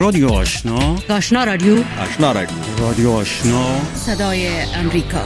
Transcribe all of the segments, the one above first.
رادیو آشنا، آشنا رادیو، آشنا رادیو، رادیو آشنا، صدای امریکا.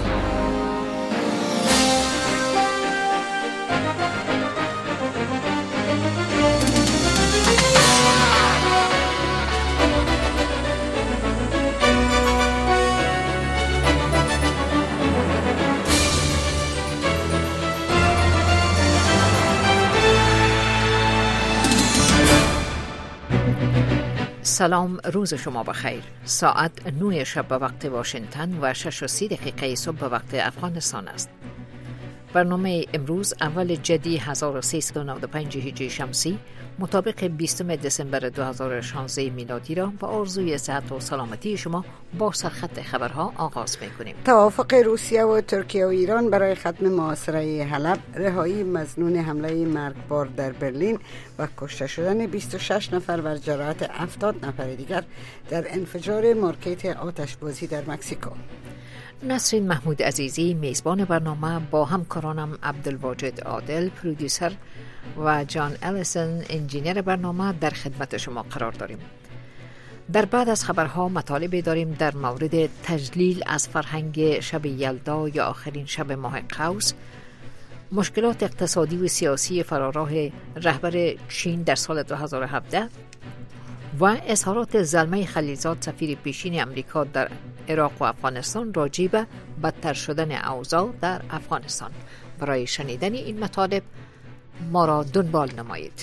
سلام، روز شما بخیر. ساعت 9 شب به وقت واشنگتن و 6:30 صبح به وقت افغانستان است. برنامه امروز اول جدی 1395 هجری شمسی مطابق 20 دسامبر 2016 میلادی را با آرزوی صحت و سلامتی شما با سرخط خبرها آغاز می‌کنیم. توافق روسیه و ترکیه و ایران برای ختم محاصره حلب، رهایی مظنون حمله مرگبار در برلین و کشته شدن 26 نفر و جراحت 70 نفر دیگر در انفجار مارکت آتشبازی در مکزیکو. نسرین محمود عزیزی میزبان برنامه با همکارانم عبدالواجد عادل پرودیوسر و جان الیسن انجینیر برنامه در خدمت شما قرار داریم. در بعد از خبرها مطالبی داریم در مورد تجلیل از فرهنگ شب یلدا یا آخرین شب ماه قوس، مشکلات اقتصادی و سیاسی فراراه رهبر چین در سال 2017 و اظهارات زلمه خلیلزاد سفیر پیشین امریکا در عراق و افغانستان راجع به بدتر شدن اوضاع در افغانستان. برای شنیدن این مطالب ما را دنبال نمایید.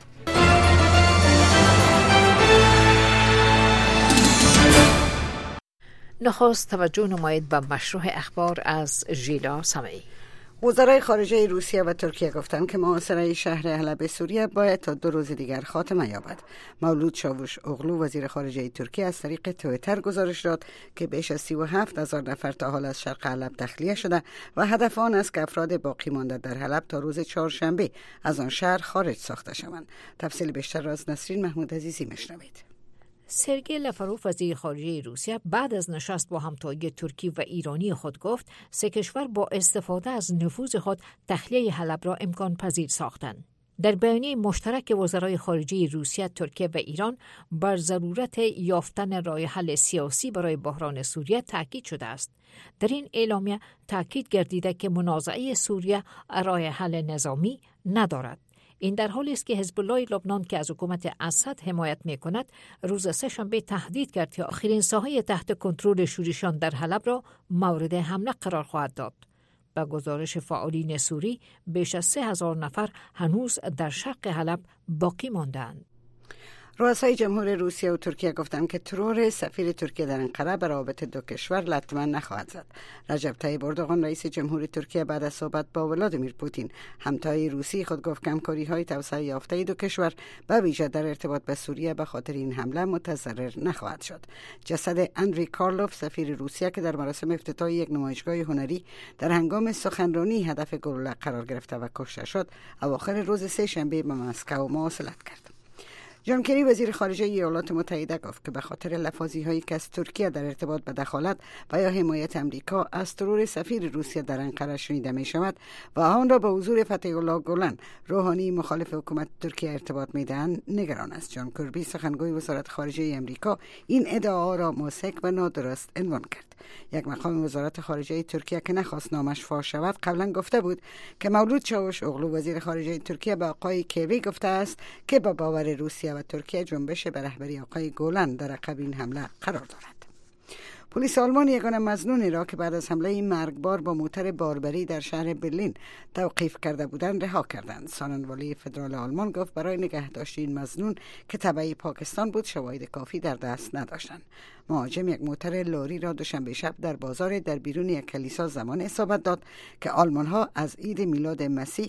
نخست توجه نمایید به مشروع اخبار از ژیلا سمعی. وزرای خارجه روسیه و ترکیه گفتند که محاصره شهر حلب سوریه باید تا 2 روز دیگر خاتمه یابد. مولود چاوش اغلو وزیر خارجه ترکیه از طریق توییتر گزارش داد که بیش از 37,000 نفر تا حال از شرق حلب تخلیه شده و هدف آن است که افراد باقی مانده در حلب تا روز چهارشنبه از آن شهر خارج ساخته شوند. تفصیل بیشتر را از نسرین محمود عزیزی میشنوید. سرگئی لاوروف وزیر خارجه روسیه بعد از نشست با همتای ترکی و ایرانی خود گفت سه کشور با استفاده از نفوذ خود تخلیه حلب را امکان پذیر ساختند. در بیانیه مشترک وزرای خارجه روسیه، ترکیه و ایران بر ضرورت یافتن راه حل سیاسی برای بحران سوریه تاکید شده است. در این اعلامیه تاکید گردیده که منازعه سوریه راه حل نظامی ندارد. این در حالی است که حزب الله لبنان که از حکومت اسد حمایت می‌کند روز سه‌شنبه تهدید کرد که آخرین ساحه تحت کنترل شورشیان در حلب را مورد حمله قرار خواهد داد. به گزارش فعالین سوری بیش از 3,000 نفر هنوز در شرق حلب باقی مانده‌اند. رؤسای جمهور روسیه و ترکیه گفتند که ترور سفیر ترکیه در انقره به روابط دو کشور لطمه نخواهد زد. رجب طیب اردوغان رئیس جمهور ترکیه بعد از صحبت با ولادیمیر پوتین همتای روسی خود گفت کمکاری‌های توسعه یافته دو کشور به ویژه در ارتباط به سوریه به خاطر این حمله متضرر نخواهد شد. جسد اندری کارلوف سفیر روسیه که در مراسم افتتاح یک نمایشگاه هنری در هنگام سخنرانی هدف گلوله قرار گرفته و کشته شد، اواخر روز سه‌شنبه به مسکو مواصلت کرد. جان کری وزیر خارجه ایالات متحده گفت که به خاطر لفاظی‌هایی که از ترکیه در ارتباط به دخالت و یا حمایت امریکا از ترور سفیر روسیه در انقره شنیده می شود و آن را به حضور فتح الله گلن روحانی مخالف حکومت ترکیه ارتباط میدهند نگران است. جان کربی سخنگوی وزارت خارجه امریکا این ادعا را موثق و نادرست عنوان کرد. یک مقام وزارت خارجه ترکیه که نخواست نامش فاش شود قبلا گفته بود که مولود چاوش اغلو وزیر خارجه ترکیه به آقای کیوی گفته است که با باور روسیه و ترکیه جنبش به رهبری آقای گولن در عقب این حمله قرار دارد. پلیس آلمان یگانه مظنونی را که بعد از حمله مرگبار با موتر باربری در شهر برلین توقیف کرده بودند رها کردند. سخنگوی فدرال آلمان گفت برای نگهداشت این مظنون که تبعی پاکستان بود شواهد کافی در دست نداشتند. مهاجم یک موتر لاری را دوشنبه شب در بازار در بیرون یک کلیسا زمان اصابت داد که آلمان‌ها از عید میلاد مسیح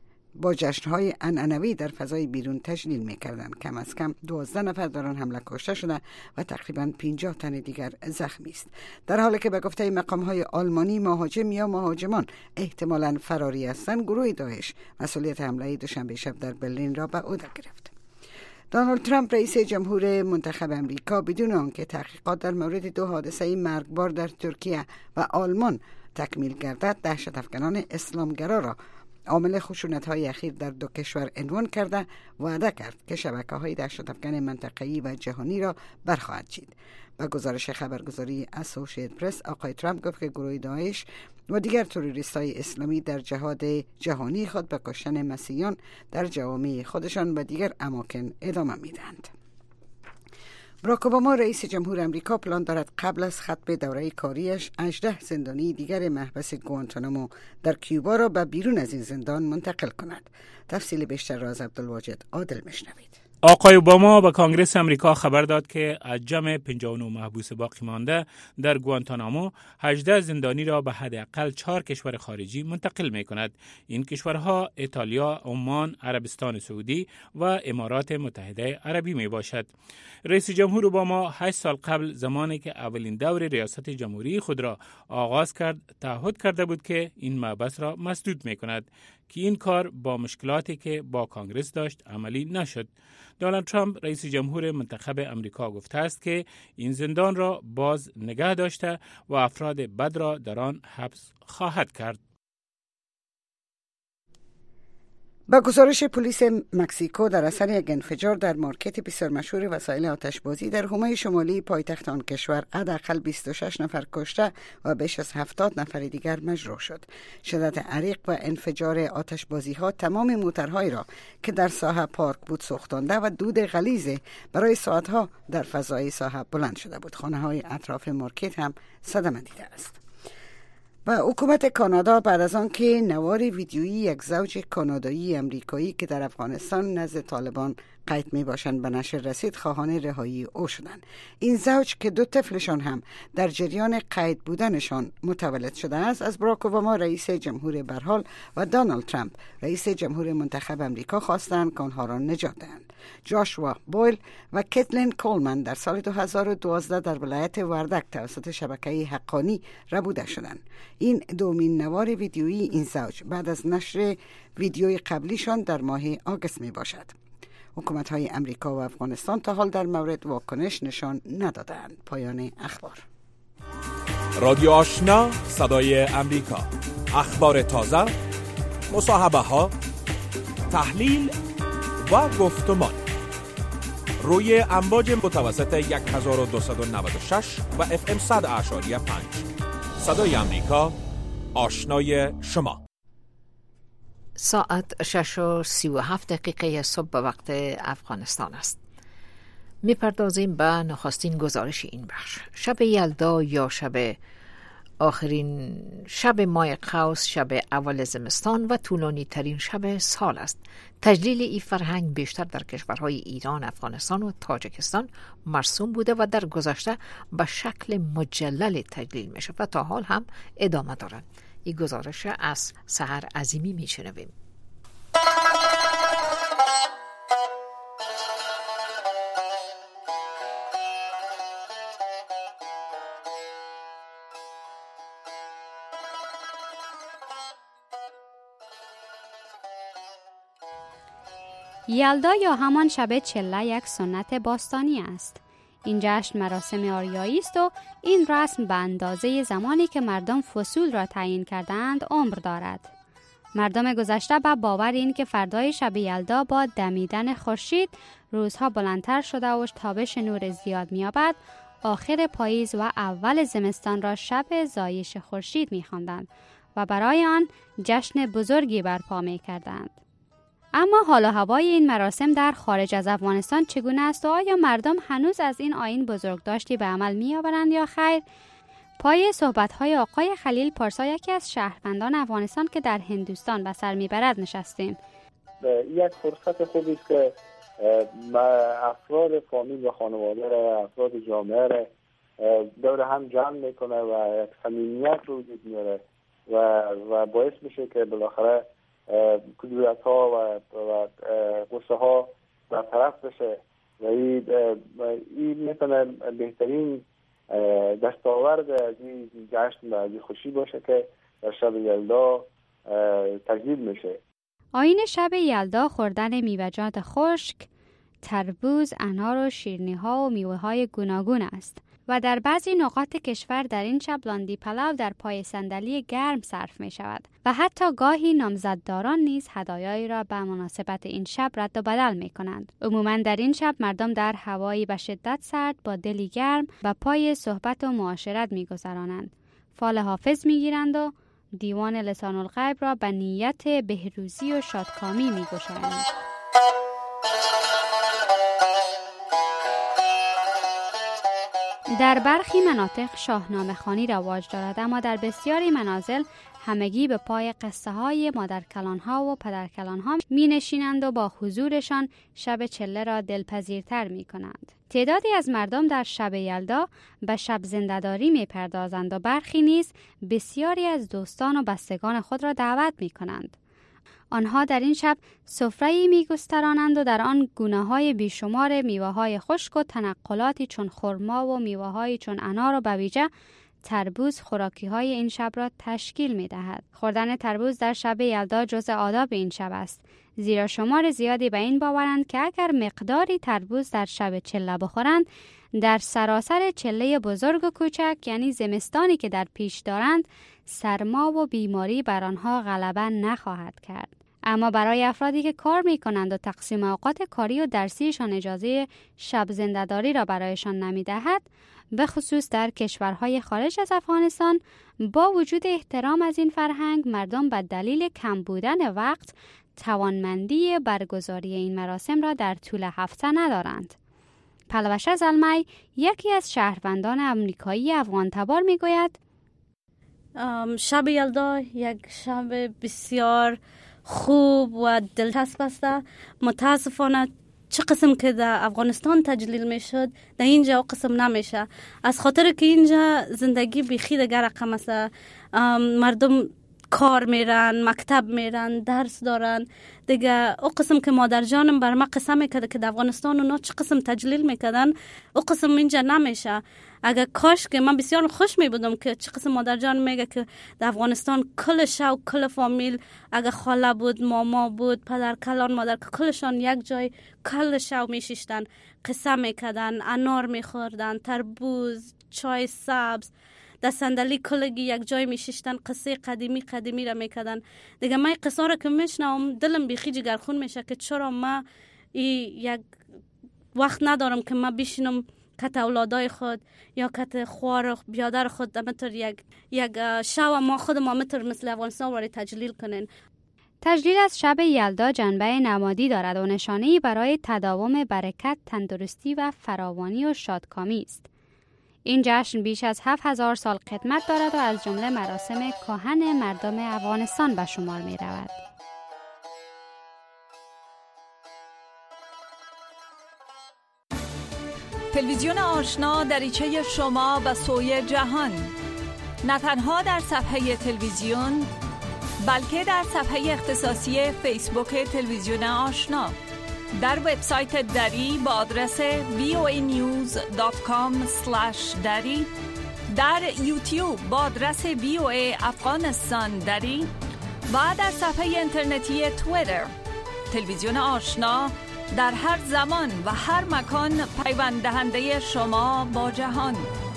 با جشن‌های عنعنوی در فضای بیرون تجلیل می‌کردند. کم از کم 12 نفر در آن حمله کشته شده و تقریباً 50 تن دیگر زخمی است. در حالی که به گفته مقام‌های آلمانی مهاجم یا مهاجمان احتمالاً فراری هستند، گروه داعش مسئولیت حمله دوشنبه شب در برلین را به عهده گرفت. دونالد ترامپ رئیس جمهور منتخب امریکا بدون آنکه تحقیقات در مورد 2 حادثه مرگبار در ترکیه و آلمان تکمیل گردد دهشت افکنان اسلامگرا را عامل خشونت‌های اخیر در دو کشور عنوان کرده وعده کرد که شبکه‌های دهشت‌افکن منطقه‌ای و جهانی را برخواهد چید. با گزارش خبرگزاری اسوسییتد پرس، آقای ترامپ گفت که گروه داعش و دیگر تروریست‌های اسلامی در جهاد جهانی خود به کشتن مسیحیان در جوامع خودشان و دیگر اماکن ادامه می‌دهند. باراک اوباما رئیس جمهور امریکا پلان دارد قبل از ختم دوره کاریش 18 زندانی دیگر محبس گوانتانامو در کیوبا را به بیرون از این زندان منتقل کند. تفصیل بیشتر را از عبدالواجد عادل میشنوید. آقای اوباما به کانگرس امریکا خبر داد که از جمع 59 محبوس باقی مانده در گوانتانامو 18 زندانی را به حداقل 4 کشور خارجی منتقل می کند. این کشورها ایتالیا، عمان، عربستان سعودی و امارات متحده عربی می باشد. رئیس جمهور اوباما 8 سال قبل، زمانی که اولین دور ریاست جمهوری خود را آغاز کرد، تعهد کرده بود که این محبس را مسدود می کند که این کار با مشکلاتی که با کانگرس داشت عملی نشد. دونالد ترامپ رئیس جمهور منتخب امریکا گفته است که این زندان را باز نگه داشته و افراد بد را در آن حبس خواهد کرد. با گزارش پلیس مکزیکو، در اثر یک انفجار در مارکت بسیار مشهور وسایل آتشبازی در حومه شمالی پایتخت آن کشور، حداقل 26 نفر کشته و بیش از 70 نفر دیگر مجروح شد. شدت عریق و انفجار آتشبازی ها تمام موترهایی را که در ساحه پارک بود سوختانده و دود غلیظ برای ساعتها در فضای ساحه بلند شده بود. خانه های اطراف مارکت هم صدمه دیده است. و حکومت کانادا بعد از آن که نوار ویدیویی یک زوج کانادایی امریکایی که در افغانستان نزد طالبان قید می باشند به نشر رسید، خواهان رهایی او شدند. این زوج که 2 طفلشان هم در جریان قید بودنشان متولد شده است، از باراک اوباما رئیس جمهور برحال و دونالد ترامپ رئیس جمهور منتخب امریکا خواستند که آنها را نجات دهند. جاشوا بویل و کتلین کولمن در سال 2012 در ولایت وردک توسط شبکه حقانی ربوده شدند. این دومین نوار ویدیویی این زوج بعد از نشر ویدیوی قبلیشان در ماه آگوست می باشد. حکومت‌های امریکا و افغانستان تا حال در مورد واکنش نشان ندادند. پایان اخبار. رادیو آشنا، صدای امریکا. اخبار تازه، مصاحبه‌ها، تحلیل و گفتمان روی امواج متوسط 1296 و FM 100.5. صدای امریکا، آشنای شما. ساعت 6:37 صبح به وقت افغانستان است. میپردازیم به نخستین گزارش این بخش. شب یلدا یا آخرین شب ماه قوس، شب اول زمستان و طولانی ترین شب سال است. تجلیل این فرهنگ بیشتر در کشورهای ایران، افغانستان و تاجیکستان مرسوم بوده و در گذشته به شکل مجلل تجلیل میشه و تا حال هم ادامه دارد. این گزارش از سحر عظیمی میشنویم. یلدا یا همان شب چله یک سنت باستانی است. این جشن مراسم آریایی است و این رسم به اندازه زمانی که مردم فصول را تعیین کردند عمر دارد. مردم گذشته به باور این که فردای شب یلدا با دمیدن خورشید روزها بلندتر شده و تابش نور زیاد می‌یابد، آخر پاییز و اول زمستان را شب زایش خورشید می‌خواندند و برای آن جشن بزرگی برپا می‌کردند. اما حال و هوای این مراسم در خارج از افغانستان چگونه است و آیا مردم هنوز از این آیین بزرگداشتی به عمل می‌آورند یا خیر؟ پای صحبت‌های آقای خلیل پارسا، یکی از شهروندان افغانستان که در هندوستان به سر می‌برد، نشستیم. یک فرصت خوبی است که افراد فامیل و خانواده را، افراد جامعه را دور هم جمع میکنه و یک صمیمیت رو وجود میاره و باعث میشه که بالاخره کدورت ها و غصه ها برطرف بشه و این میتونه بهترین دستاورد از این جشن و از این خوشی باشه که در شب یلدا تجلیل میشه. آیین شب یلدا خوردن میوه‌جات خشک، تربوز، انار و شیرینی‌ها و میوه‌های گوناگون است. و در بعضی نقاط کشور در این شب لاندی پلاو در پای صندلی گرم صرف می شود و حتی گاهی نامزدداران نیز هدایایی را به مناسبت این شب رد و بدل می کنند. عموما در این شب مردم در هوایی به شدت سرد با دلی گرم و پای صحبت و معاشرت می گذرانند. فال حافظ می گیرند و دیوان لسان الغیب را به نیت بهروزی و شادکامی می گشایند. در برخی مناطق شاهنامه خوانی رواج دارد، اما در بسیاری منازل همگی به پای قصه های مادرکلانها و پدرکلانها می نشینند و با حضورشان شب چله را دلپذیرتر می کنند. تعدادی از مردم در شب یلدا به شب زنده‌داری می پردازند و برخی نیز بسیاری از دوستان و بستگان خود را دعوت می کنند. آنها در این شب سفره‌ای می‌گسترانند و در آن گونه‌های بیشمار میوه‌های خشک و تنقلاتی چون خرما و میوه‌های چون انار و بویجه تربوز خوراکی‌های این شب را تشکیل می‌دهد. خوردن تربوز در شب یلدا جزء آداب این شب است، زیرا شمار زیادی به این باورند که اگر مقداری تربوز در شب چله بخورند، در سراسر چله بزرگ و کوچک، یعنی زمستانی که در پیش دارند، سرما و بیماری بر آنها غلبه نخواهد کرد. اما برای افرادی که کار می کنند و تقسیم اوقات کاری و درسیشان اجازه شب زنده‌داری را برایشان نمی دهد، به خصوص در کشورهای خارج از افغانستان، با وجود احترام از این فرهنگ، مردم به دلیل کم بودن وقت توانمندی برگزاری این مراسم را در طول هفته ندارند. پلوشه زلمی، یکی از شهروندان امریکایی افغان تبار، می گوید شب یلدا یک شب بسیار خوب و دلچسب است. متاسفانه چه قسم که در افغانستان تجلیل می شد در اینجا قسم نمیشه، از خاطر که اینجا زندگی بیخی دیگر رقم است. مردم کار میرن، مکتب میرن، درس دارن دیگه. او قسم که مادر جانم بر ما قصه میکرده که در افغانستان اونا چه قسم تجلیل میکردن، او قسم اینجا نمیشه. اگر کاش که من بسیار خوش میبودم که چه قسم مادر جان میگه که در افغانستان کل شو کل فامیل، اگر خاله بود، ماما بود، پدر کلان، مادر کلشان یک جای کل شو میشیشتن، قصه میکردن، انار میخوردن، تربوز، چای سبز، در صندلی کلگی یک جای میشیشتن، قصه قدیمی را میکردن. دیگه من قصه را که میشنم دلم بیخی جگرخون میشه که چرا ما یک وقت ندارم که ما بشینم کت اولادای خود یا کت خوار بیادر خود مثل یک شو ما خود ما مثل افغانستان وارد تجلیل کنن. تجلیل از شب یلدا جنبه نمادی دارد و نشانه‌ای برای تداوم برکت، تندرستی و فراوانی و شادکامی است. این جشن بیش از 7000 سال قدمت دارد و از جمله مراسم کهن مردم افغانستان به شمار می رود. تلویزیون آشنا دریچه شما به سوی جهان، نه تنها در صفحه تلویزیون بلکه در صفحه اختصاصی فیسبوک تلویزیون آشنا، در وبسایت دری با آدرس voanews.com/dari، در یوتیوب با آدرس VOA افغانستان دری و در صفحه اینترنتی توییتر. تلویزیون آشنا در هر زمان و هر مکان پیوند دهنده شما با جهان.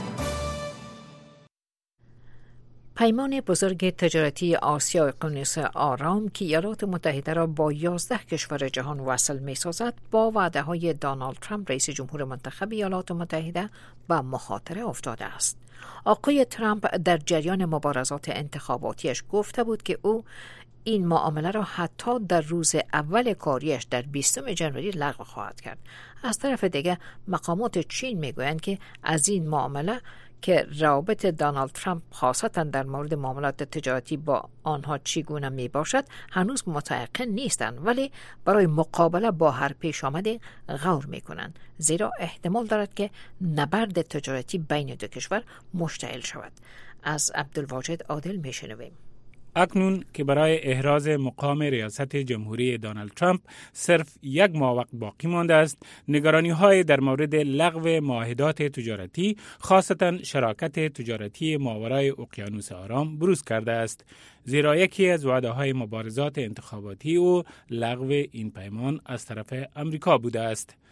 پیمان بزرگ تجارتی آسیا اقیانوس آرام که ایالات متحده را با 11 کشور جهان وصل می سازد، با وعده های دونالد ترامپ رئیس جمهور منتخب ایالات متحده به مخاطره افتاده است. آقای ترامپ در جریان مبارزات انتخاباتیش گفته بود که او این معامله را حتی در روز اول کاریش در 20 ژانویه لغو خواهد کرد. از طرف دیگر مقامات چین میگویند که از این معامله که روابط دونالد ترامپ خاصتا در مورد معاملات تجارتی با آنها چگونه می باشد هنوز متيقن نیستند، ولی برای مقابله با هر پیش آمده غور می کنند، زیرا احتمال دارد که نبرد تجارتی بین دو کشور مشتعل شود. از عبدالواجد عادل می شنویم. اکنون که برای احراز مقام ریاست جمهوری دونالد ترامپ صرف یک ماه وقت باقی مانده است، نگرانی‌های در مورد لغو معاهدات تجارتی، خاصتاً شراکت تجارتی ماورای اقیانوس آرام بروز کرده است، زیرا یکی از وعده‌های مبارزات انتخاباتی او لغو این پیمان از طرف امریکا بوده است.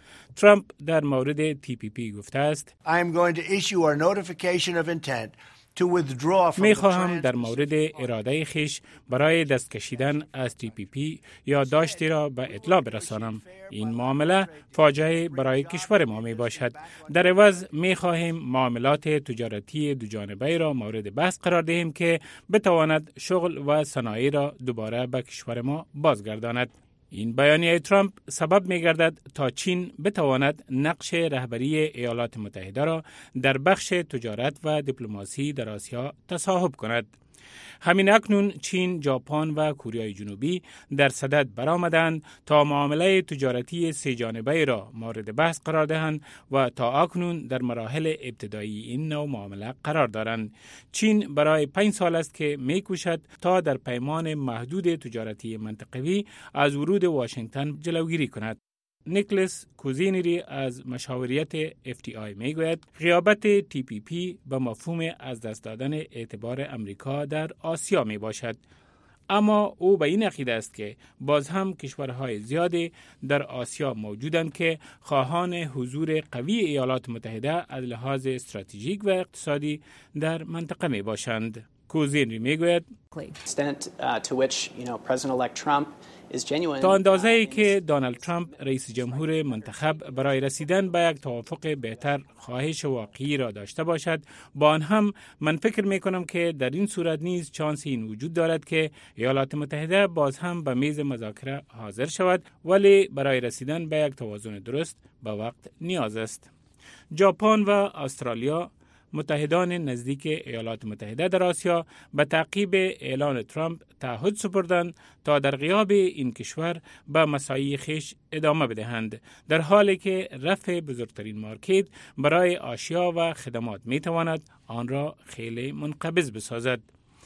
ترامپ در مورد TPP گفته است I'm going to issue a notification of intent to withdraw from می خواهم در مورد اراده خویش برای دست کشیدن از TPP یا داشتی را به اطلاع برسانم. این معامله فاجعه برای کشور ما می باشد. در عوض می خواهیم معاملات تجارتی دوجانبه را مورد بحث قرار دهیم که بتواند شغل و صنایع را دوباره به کشور ما بازگرداند. این بیانیه ترامپ سبب می گردد تا چین بتواند نقش رهبری ایالات متحده را در بخش تجارت و دیپلماسی در آسیا تصاحب کند. همین اکنون چین، ژاپن و کره جنوبی در صدد برآمدند تا معامله تجارتی سه جانبه را مورد بحث قرار دهند و تا اکنون در مراحل ابتدایی این نوع معامله قرار دارند. چین برای 5 سال است که می‌کوشد تا در پیمان محدود تجارتی منطقوی از ورود واشنگتن جلوگیری کند. نیکلس کوزینری از مشاوریت FTI میگوید غیابت TPP به مفهوم از دست دادن اعتبار امریکا در آسیا می باشد. اما او به این عقیده است که باز هم کشورهای زیادی در آسیا موجودند که خواهان حضور قوی ایالات متحده از لحاظ استراتژیک و اقتصادی در منطقه می باشند. کوزینری میگوید تا اندازه‌ای که دونالد ترامپ رئیس جمهور منتخب برای رسیدن به یک توافق بهتر خواهش واقعی را داشته باشد، با آن هم من فکر می‌کنم که در این صورت نیز چانس این وجود دارد که ایالات متحده باز هم به میز مذاکره حاضر شود، ولی برای رسیدن به یک توازن درست به وقت نیاز است. ژاپن و استرالیا متحدان نزدیک ایالات متحده در آسیا به تعقیب اعلان ترامپ تعهد سپردند تا در غیاب این کشور به مساعی خویش ادامه بدهند، در حالی که رفع بزرگترین مارکت برای اشیا و خدمات می تواند آن را خیلی منقبض بسازد.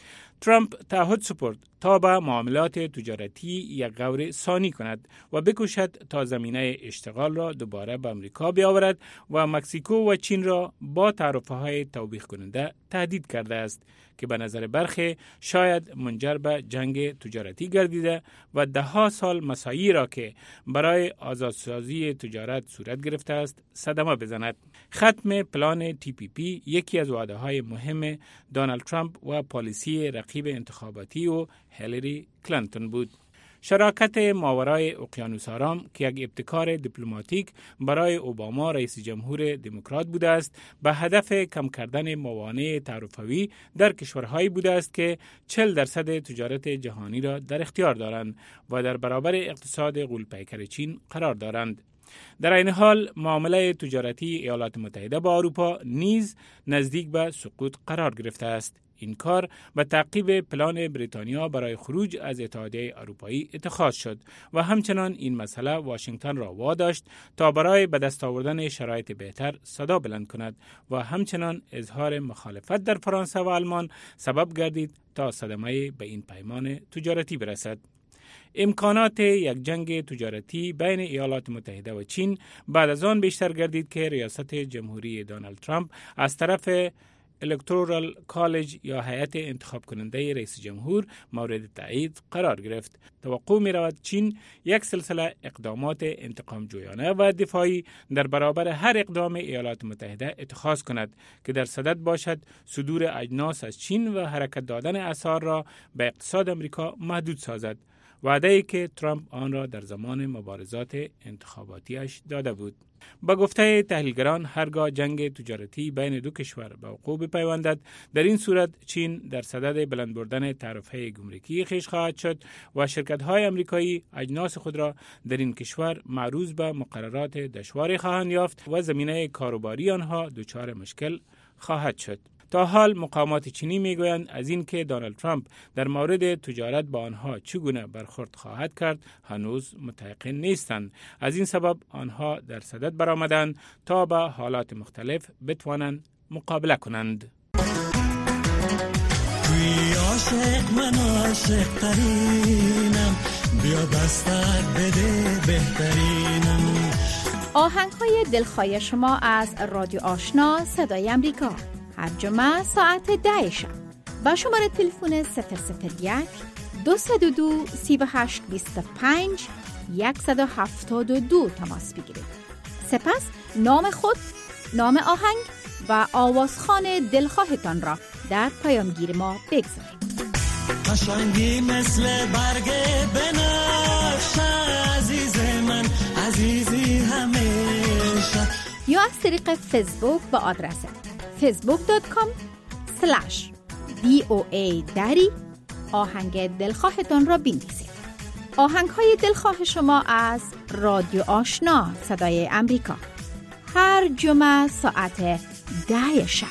ترامپ تعهد سپرد تا به معاملات تجارتی یک غور ثانی کند و بکوشد تا زمینه اشتغال را دوباره به امریکا بیاورد و مکزیکو و چین را با تعرفه‌های توبیخ کننده تهدید کرده است که به نظر برخی شاید منجر به جنگ تجارتی گردیده و 10 سال مساعی را که برای آزادسازی تجارت صورت گرفته است صدمه بزند. ختم پلان TPP یکی از وعده‌های مهم دونالد ترامپ و پالیسی رقیب انتخاباتی و هیلاری کلینتون بود. شراکت ماورای اقیانوس آرام که یک ابتکار دیپلماتیک برای اوباما رئیس جمهور دموکرات بوده است، به هدف کم کردن موانع تعرفه‌ای در کشورهایی بوده است که 40% تجارت جهانی را در اختیار دارند و در برابر اقتصاد غول‌پیکر چین قرار دارند. در این حال معامله تجارتی ایالات متحده با اروپا نیز نزدیک به سقوط قرار گرفته است. این کار به تعقیب پلان بریتانیا برای خروج از اتحادیه اروپایی اتخاذ شد و همچنان این مسئله واشنگتن را واداشت تا برای به دست آوردن شرایط بهتر صدا بلند کند و همچنان اظهار مخالفت در فرانسه و آلمان سبب گردید تا صدمه به این پیمان تجارتی برسد. امکانات یک جنگ تجارتی بین ایالات متحده و چین بعد از آن بیشتر گردید که ریاست جمهوری دونالد ترامپ از طرف الکتورال کالج یا هیئت انتخاب کننده رئیس جمهور مورد تایید قرار گرفت. توقع می رود چین یک سلسله اقدامات انتقام جویانه و دفاعی در برابر هر اقدام ایالات متحده اتخاذ کند که در صدد باشد صدور اجناس از چین و حرکت دادن اسعار را به اقتصاد امریکا محدود سازد. وعده‌ای که ترامپ آن را در زمان مبارزات انتخاباتیش داده بود. با گفته تحلیلگران هرگاه جنگ تجارتی بین دو کشور به وقوع بپیوندد، در این صورت چین در صدد بلند بردن تعرفه گمرکی خویش خواهد شد و شرکت‌های آمریکایی اجناس خود را در این کشور معروض به مقررات دشواری خواهند یافت و زمینه کاروباری آنها دچار مشکل خواهد شد. تا حال مقامات چینی میگویند از این که دونالد ترامپ در مورد تجارت با آنها چگونه برخورد خواهد کرد هنوز متيقن نیستند. از این سبب آنها در صدد برآمدند تا با حالات مختلف بتوانند مقابله کنند. عاشق من عاشق ترینم، بیا دستت بده بهترینم. آهنگ‌های دلخواه شما از رادیو آشنا صدای امریکا هر جمعه ساعت 10 شب با شماره تلفن 001 202 3825 172 تماس بگیرید. سپس نام خود، نام آهنگ و آوازخوان دلخواهتان را در پیامگیر ما بگذارید. قشنگی مثل برگ بنفش، عزیز من، عزیزی همیشه. یا از طریق فیسبوک با آدرس facebook.com/VOA دری آهنگ دلخواهتان را بنویسید. آهنگ های دلخواه شما از رادیو آشنا صدای امریکا، هر جمعه ساعت 10 شب.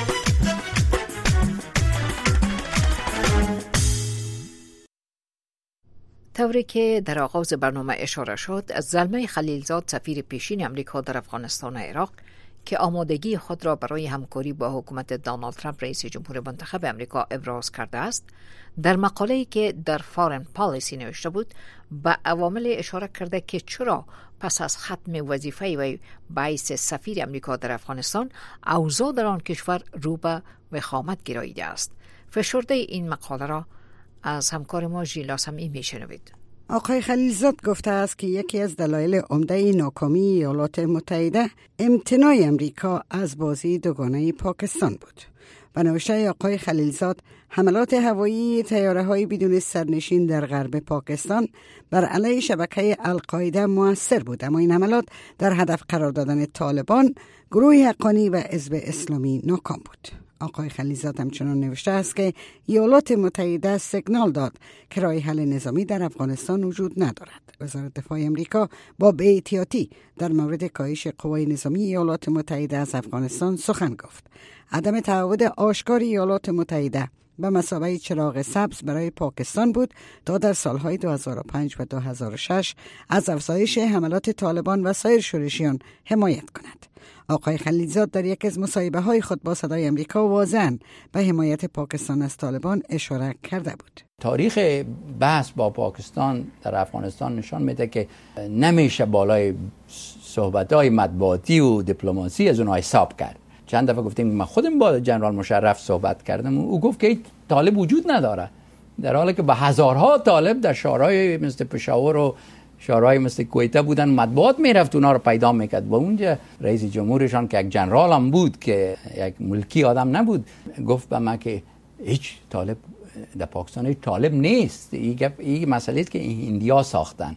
طوری که در آغاز برنامه اشاره شد، زلمه خلیلزاد سفیر پیشین امریکا در افغانستان و عراق که آمادگی خود را برای همکاری با حکومت دونالد ترامپ رئیس جمهور منتخب امریکا ابراز کرده است، در مقاله‌ای که در فارن پالیسی نوشته بود به عوامل اشاره کرده که چرا پس از ختم وظیفه و باعث سفیر امریکا در افغانستان اوضاع در آن کشور رو به وخامت گراییده است. فشرده این مقاله را از همکار ما ژیلا سمیع میشنوید. آقای خلیلزاد گفته است که یکی از دلایل عمده ناکامی ایالات متحده امتناع امریکا از بازی دوگانه پاکستان بود. و نوشته آقای خلیلزاد، حملات هوایی طیاره‌های بدون سرنشین در غرب پاکستان بر علیه شبکه القاعده موثر بود، اما این حملات در هدف قرار دادن طالبان، گروه حقانی و حزب اسلامی ناکام بود. آقای خلیلزاد همچنان نوشته است که ایالات متحده سیگنال داد که راه حل نظامی در افغانستان وجود ندارد. وزارت دفاع امریکا با بی‌احتیاطی در مورد کاهش قوای نظامی ایالات متحده از افغانستان سخن گفت. عدم تعهد آشکار ایالات متحده به مثابه چراغ سبز برای پاکستان بود تا در سالهای 2005 و 2006 از افزایش حملات طالبان و سایر شورشیان حمایت کند. آقای خلیلزاد در یک از مصاحبه‌های خود با صدای امریکا واضحاً به حمایت پاکستان از طالبان اشاره کرده بود. تاریخ بحث با پاکستان در افغانستان نشان میده که نمیشه بالای صحبت‌های مطبوعاتی و دیپلماسی از اونها حساب کرد. چند دفعه گفتیم، من خودم با جنرال مشرف صحبت کردم، او گفت که طالب وجود نداره، در حالی که به هزارها طالب در شهرهای مثل پشاور و شهرهای مثل کویته بودن، مطبوعات میرفت اونا رو پیدا میکرد. با اونجا رئیس جمهورشان که یک جنرال هم بود، که یک ملکی آدم نبود، گفت به من که هیچ طالب در پاکستان هیچ طالب نیست، این مسئله است که هندیا ساختن.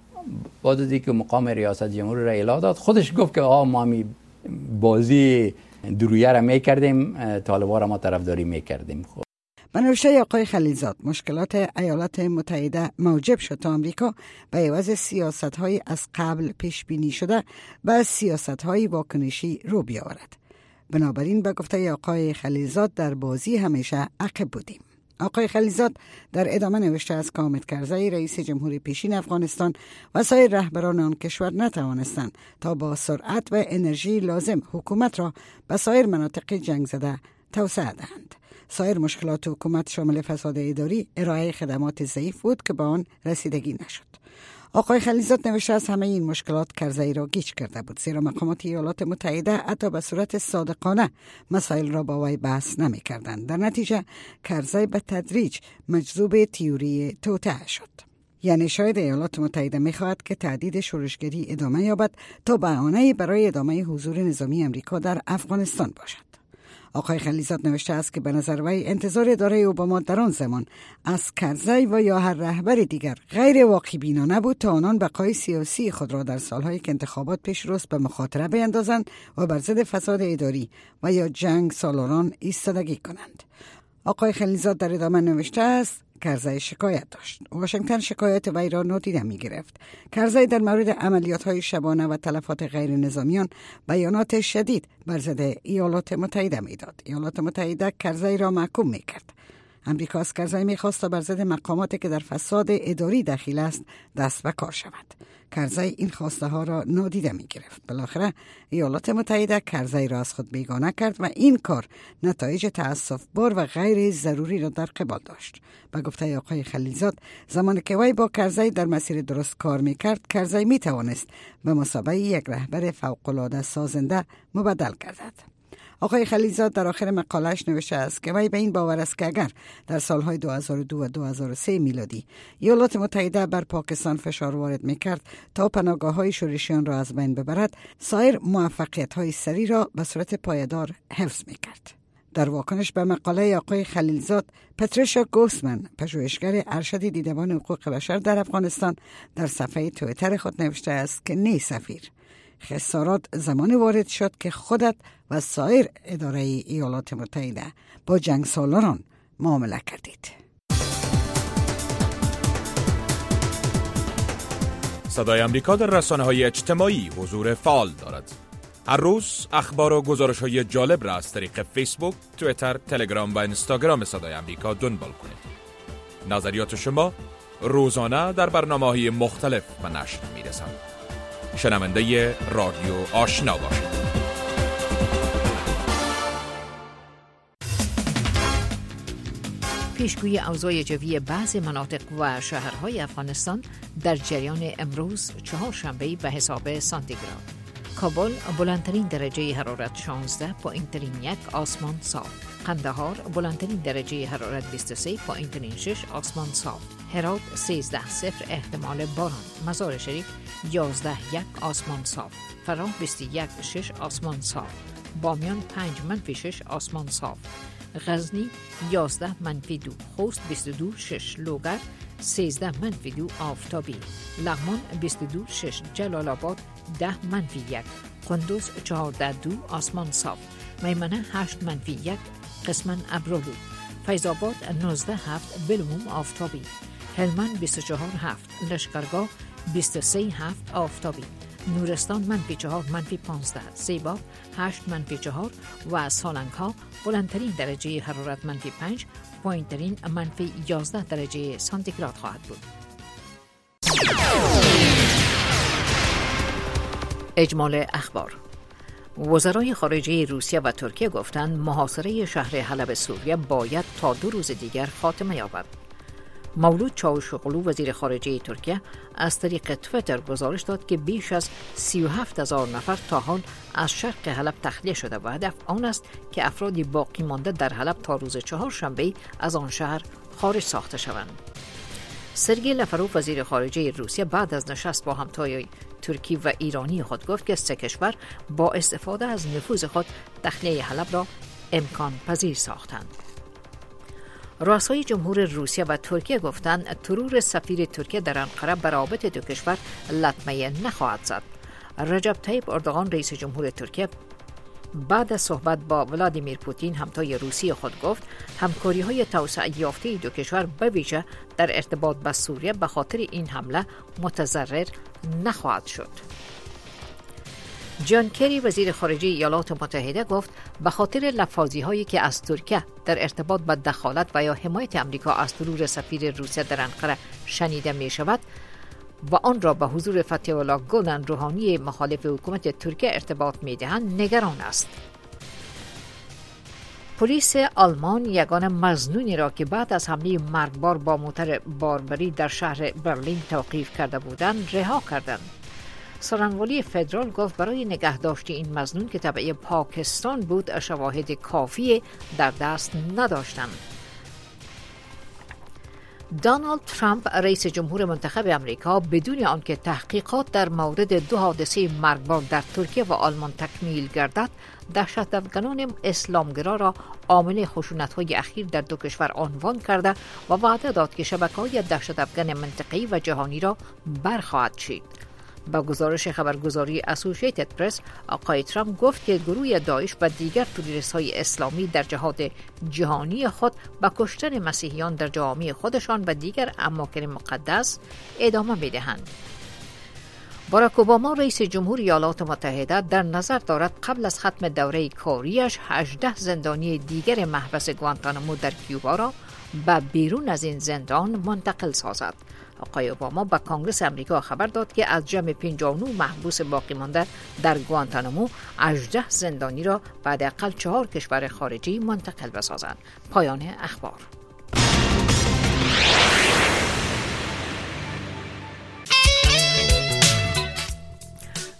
بعد از اینکه مقام ریاست جمهور را اعلام داد، خودش گفت که ما می بازی درویه را میکردیم، طالبا را ما طرفداری میکردیم. خب به نوشته آقای خلیلزاد، مشکلات ایالات متحده موجب شد تا آمریکا به عوض سیاست‌های از قبل پیش بینی شده به سیاست‌های واکنشی رو بیاورد. بنابراین به گفته آقای خلیلزاد در بازی همیشه عقب بودیم. آقای خلیلزاد در ادامه نوشته است که حامد کرزی رئیس جمهور پیشین افغانستان و سایر رهبران آن کشور نتوانستند تا با سرعت و انرژی لازم حکومت را به سایر مناطق جنگ زده توسعه دهند. سایر مشکلات حکومت شامل فساد اداری، ارائه خدمات ضعیف بود که به آن رسیدگی نشد. آقای خلیلزاد نوشته از همه این مشکلات کرزی را گیج کرده بود، زیرا مقامات ایالات متحده حتی به صورت صادقانه مسائل را با وی بحث نمی کردند. در نتیجه کرزی به تدریج مجذوب تئوری توطئه شد. یعنی شاید ایالات متحده می‌خواهد که تهدید شورشگری ادامه یابد تا بهانه‌ای برای ادامه حضور نظامی امریکا در افغانستان باشد. آقای خلیلزاد نوشته است که به نظر وی انتظار اداره اوباما در آن زمان از کرزی و یا هر رهبر دیگر غیر واقع بینانه بود تا آنان بقای سیاسی خود را در سالهایی که انتخابات پیش روست به مخاطره بیندازند و بر ضد فساد اداری و یا جنگ سالاران ایستادگی کنند. آقای خلیلزاد در ادامه نوشته است کرزی شکایت داشت. واشنگتن شکایت وی را نادیده می گرفت. کرزی در مورد عملیات‌های شبانه و تلفات غیر نظامیان بیانات شدید بر ضد ایالات متحده میداد. ایالات متحده کرزی را محکوم میکرد. امریکا از کرزی میخواست تا بر ضد مقاماتی که در فساد اداری دخیل است دست به کار شود. کرزی این خواسته ها را نادیده می گرفت. بالاخره ایالات متحده کرزی را از خود بیگانه کرد و این کار نتایج تأسف بار و غیر ضروری را در قبال داشت. به گفته آقای خلیلزاد، زمانی که وی با کرزی در مسیر درست کار می کرد، کرزی می توانست به مثابه یک رهبر فوق‌العاده سازنده مبدل گردد. آقای خلیلزاد در آخر مقاله‌اش نوشته است که وی به این باور است که اگر در سالهای 2002 و 2003 میلادی ایالات متحده بر پاکستان فشار وارد میکرد تا پناهگاه‌های شورشیان را از بین ببرد، سایر موفقیت‌های سری را به صورت پایدار حفظ میکرد. در واکنش به مقاله آقای خلیلزاد، پاتریشیا گوسمن، پژوهشگر ارشد دیدبان حقوق بشر در افغانستان، در صفحه توییتر خود نوشته است که نه سفیر، خسارات زمانی وارد شد که خودت و سایر اداره ایالات متحده با جنگ سالاران معامله کردید. صدای امریکا در رسانه‌های اجتماعی حضور فعال دارد. هر روز اخبار و گزارش‌های جالب را از طریق فیسبوک، توییتر، تلگرام و اینستاگرام صدای امریکا دنبال کنید. نظریات شما روزانه در برنامه‌های مختلف به نشر می‌رسند. شنونده رادیو آشنا باشید. پیشگویی اوضاع جوی بعضی مناطق و شهرهای افغانستان در جریان امروز چهارشنبه به حساب سانتیگراد. کابل بلندترین درجه حرارت 16 پایین‌ترین 1 آسمان صاف. قندهار بلندترین درجه حرارت 23.6 آسمان صاف. هرات 13 احتمال باران. مزار شریف 11 آسمان صاف. فراه 21 آسمان صاف. بامیان 5-6 آسمان صاف. غزنی 11-2. خوست 22-6. لوگر 13-2 آفتابی. لغمان 22-6. جلال آباد 10-1. قندوز 14-2 آسمان صاف. میمنه 8-1 قسماً ابرآلود. فیض آباد 19-7 بالعموم آفتابی. هلمند 24-7. لشکرگاه 23-7 آفتابی. نورستان -4 -15. سیباب 8-4 و سالنگ ها بلندترین درجه حرارت -5 پایین‌ترین -11 درجه سانتیگراد خواهد بود. اجمال اخبار. وزرای خارجه روسیه و ترکیه گفتند محاصره شهر حلب سوریه باید تا 2 روز دیگر خاتمه یابد. مولود چاوشوغلو وزیر خارجه ترکیه از طریق توییتر گزارش داد که بیش از 37,000 نفر تا حال از شرق حلب تخلیه شده و هدف آن است که افرادی باقی مانده در حلب تا روز چهارشنبه از آن شهر خارج ساخته شوند. سرگئی لاوروف وزیر خارجه روسیه بعد از نشست با همتای ترکی و ایرانی خود گفت که سه کشور با استفاده از نفوذ خود تخلیه حلب را امکان پذیر ساختند. رؤسای جمهور روسیه و ترکیه گفتند ترور سفیر ترکیه در انقره بر روابط دو کشور لطمه نخواهد زد. رجب طیب اردوغان رئیس جمهور ترکیه بعد از صحبت با ولادیمیر پوتین همتای روسی خود گفت همکاری‌های توسعه یافته دو کشور به ویژه در ارتباط با سوریه به خاطر این حمله متضرر نخواهد شد. جان کری وزیر خارجه ایالات متحده گفت به خاطر لفاظی‌هایی که از ترکیه در ارتباط با دخالت و یا حمایت آمریکا از ترور سفیر روسیه در انقره شنیده می شود و آن را به حضور فتح الله گلن روحانی مخالف حکومت ترکیه ارتباط می دهند نگران است. پلیس آلمان یگان مظنونی را که بعد از حمله مرگبار با موتر باربری در شهر برلین توقیف کرده بودند رها کردند. سخنگوی فدرال گفت برای نگهداشت این مظنون که تبع پاکستان بود شواهد کافی در دست نداشتند. دونالد ترامپ رئیس جمهور منتخب امریکا بدون آنکه تحقیقات در مورد 2 حادثه مرگبار در ترکیه و آلمان تکمیل گردد دهشتافکنان اسلامگرا را عامل خشونت‌های اخیر در 2 کشور عنوان کرده و وعده داد که شبکه‌های دهشتافکن منطقه‌ای و جهانی را برخواهد چید. با گزارش خبرگزاری اسوسییتد پرس، آقای ترامپ گفت که گروه داعش و دیگر تروریست‌های اسلامی در جهاد جهانی خود با کشتن مسیحیان در جوامع خودشان و دیگر اماکن مقدس ادامه می‌دهند. باراک اوباما رئیس جمهور ایالات متحده در نظر دارد قبل از ختم دوره کاریش 18 زندانی دیگر محبس گوانتانامو در کیوبا را به بیرون از این زندان منتقل سازد. آقای اوباما به کانگرس امریکا خبر داد که از جمع 59 محبوس باقی مانده در گوانتانامو 18 زندانی را بعد حداقل 4 کشور خارجی منتقل بسازند. پایان اخبار.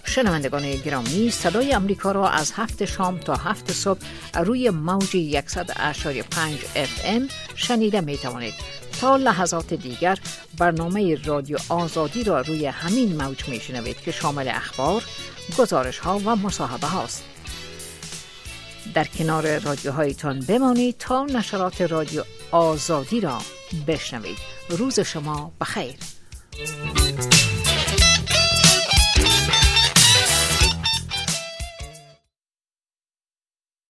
شنوندگان گرامی، صدای امریکا را از 7 شام تا 7 صبح روی موج 100.5 FM شنیده می توانید. تا لحظات دیگر برنامه رادیو آزادی را روی همین موج می شنوید که شامل اخبار، گزارش ها و مصاحبه هاست. در کنار رادیوهایتان بمانید تا نشرات رادیو آزادی را بشنوید. روز شما بخیر.